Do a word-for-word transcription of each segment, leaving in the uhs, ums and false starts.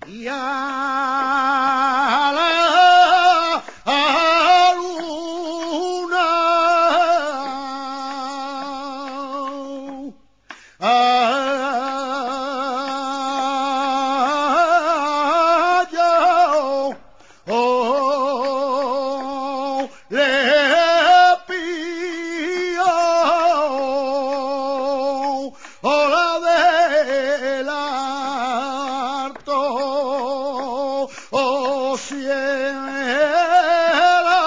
y a la luna a yo oh, le pido oh, la del harto oh cielo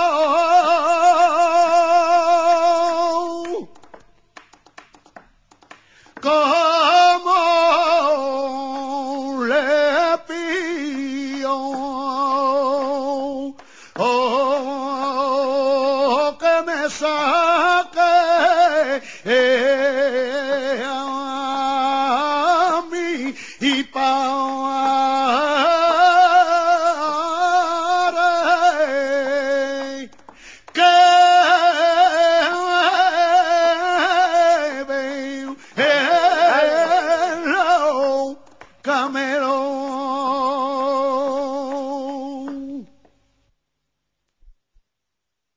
como le pido oh, que me saque